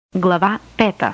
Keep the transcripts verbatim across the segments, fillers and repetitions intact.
Глава пета.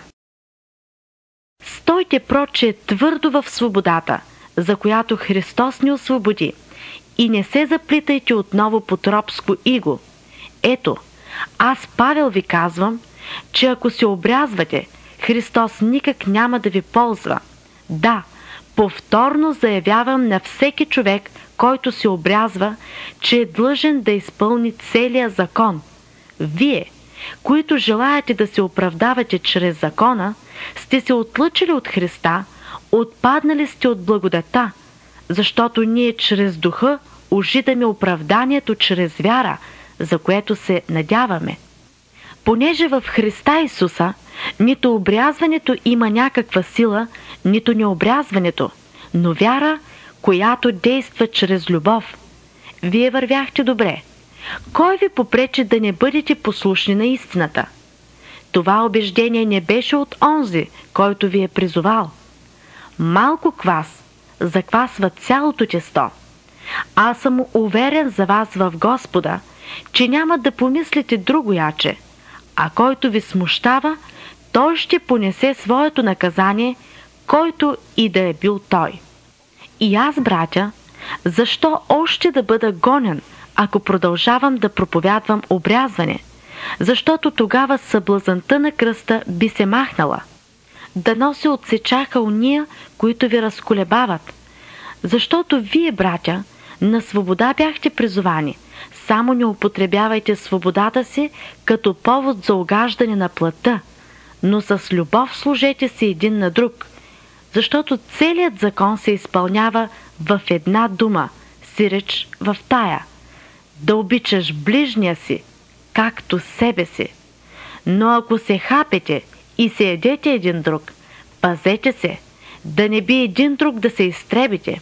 Стойте проче твърдо в свободата, за която Христос ни освободи, и не се заплитайте отново под робско иго. Ето, аз, Павел, ви казвам, че ако се обрязвате, Христос никак няма да ви ползва. Да, повторно заявявам на всеки човек, който се обрязва, че е длъжен да изпълни целия закон. Вие, които желаете да се оправдавате чрез закона, сте се отлъчили от Христа, отпаднали сте от благодата, защото ние чрез духа ожидаме оправданието чрез вяра, за което се надяваме. Понеже в Христа Исуса нито обрязването има някаква сила, нито необрязването, но вяра, която действа чрез любов. Вие вървяхте добре. Кой ви попречи да не бъдете послушни на истината? Това убеждение не беше от онзи, който ви е призовал. Малко квас заквасва цялото тесто. Аз съм уверен за вас в Господа, че няма да помислите другояче, а който ви смущава, той ще понесе своето наказание, който и да е бил той. И аз, братя, защо още да бъда гонен, ако продължавам да проповядвам обрязване? Защото тогава съблазънта на кръста би се махнала. Дано се отсечаха уния, които ви разколебават. Защото вие, братя, на свобода бяхте призовани. Само не употребявайте свободата си като повод за угаждане на плътта, но с любов служете си един на друг. Защото целият закон се изпълнява в една дума, сиреч в тая: да обичаш ближния си, както себе си. Но ако се хапете и се едете един друг, пазете се, да не би един друг да се изтребите.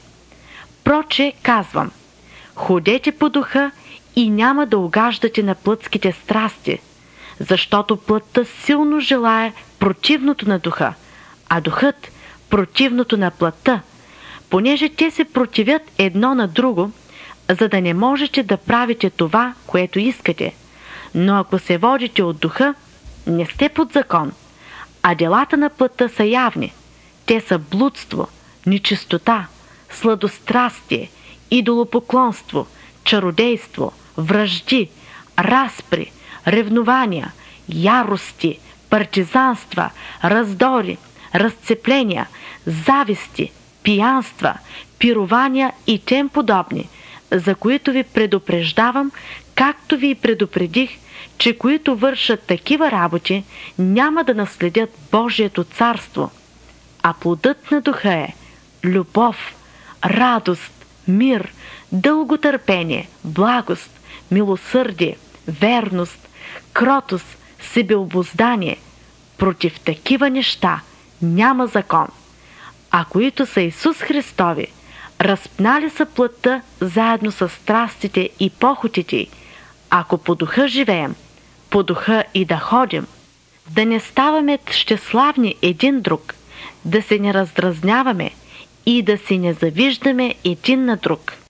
Проче казвам, ходете по духа и няма да угаждате на плътските страсти, защото плътта силно желае противното на духа, а духът противното на плътта, понеже те се противят едно на друго, за да не можете да правите това, което искате. Но ако се водите от духа, не сте под закон, а делата на плътта са явни. Те са блудство, нечистота, сладострастие, идолопоклонство, чародейство, вражди, разпри, ревнования, ярости, партизанства, раздори, разцепления, зависти, пиянства, пирования и тем подобни, за които ви предупреждавам, както ви предупредих, че които вършат такива работи, няма да наследят Божието царство. А плодът на духа е любов, радост, мир, дълготърпение, благост, милосърдие, верност, кротост, себеобуздание. Против такива неща няма закон. А които са Исус Христови, разпнали са плътта заедно с страстите и похотите й. Ако по духа живеем, по духа и да ходим, да не ставаме щеславни един друг, да се не раздразняваме и да се не завиждаме един на друг.